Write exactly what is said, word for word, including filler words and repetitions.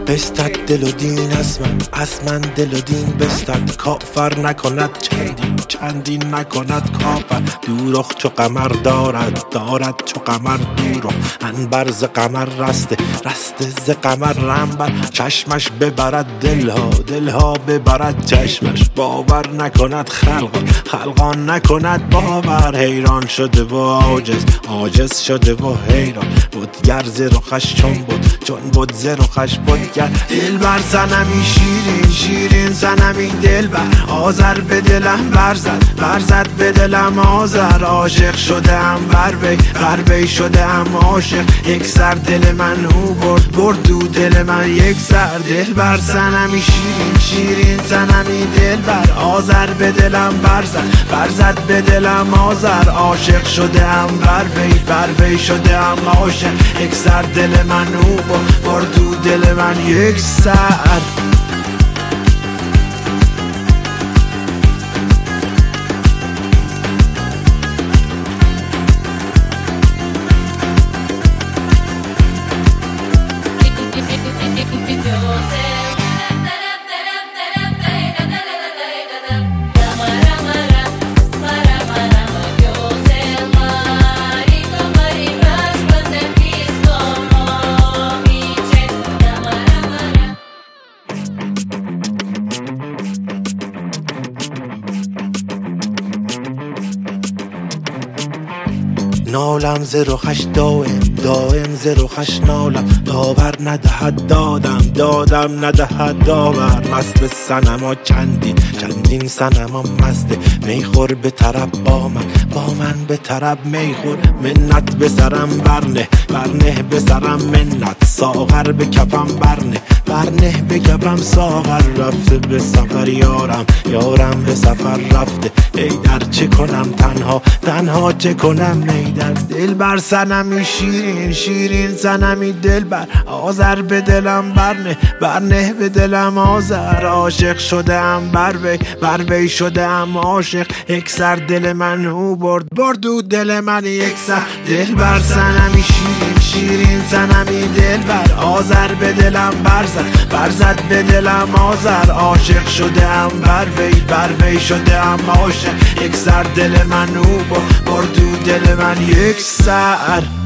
بستد دل و دین از من، از من دل و دین بستد. کافر نکند چندین، چندین نکند کافر. دوروخ چو قمر دارد، دارد چو قمر دوروخ. انبر ز قمر رسته، رسته ز قمر رنبر. چشمش ببرد دلها، دلها ببرد چشمش. باور نکند خلقان، خلقان نکند باور. حیران شده و عاجز، عاجز شده و حیران. بودگر ز رخش چون بود، چون بود ز رخش بودگر. دل بر زنمی شیرین، شیرین زنمی دل بر. آذر به دلم برزد، برزد به دلم آذر. عاشق شده ام بر وی، بر وی شده ام عاشق. یک سر دل من او برد، برد دو دل من یک سر. دل بر زنمی شیرین، شیرین زنمی دل بر. آذر به دلم برزد، برزد به دلم آذر. عاشق شده ام بر وی، بر وی شده ام عاشق. یک سر دل من او برد، برد دو دل من یک سر. نالم ز رخش دائم، دائم ز رخش نالم. داور ندهد دادم، دادم ندهد داور. مست صنما چندین، چندین صنما مسته. میخور به طرب با من، با من به طرب میخور. منت به سرم برنه، برنه به سرم منت. ساغر به کفم برنه، برنه به کفم ساغر. رفته به سفر یارم، یارم به سفر رفته. ای در چه کنم تنها، تنها چه کنم نیدر. دل بر صنمی شیرین، شیرین صنمی دل بر. آذر به دلم برنه، برنه به دلم آذر. عاشق شده ام بر وی، بر وی شده ام عاشق. یک سر دل من او برد، برد دو دل من یک سر. دل بر صنمی شیرین، شیرین صنمی دل بر. آذر به دلم برزد، برزد به دلم آذر. عاشق شده ام بر وی، بر وی شده ام عاشق. یک سر دل من او برد، برد دو دل من یک سر.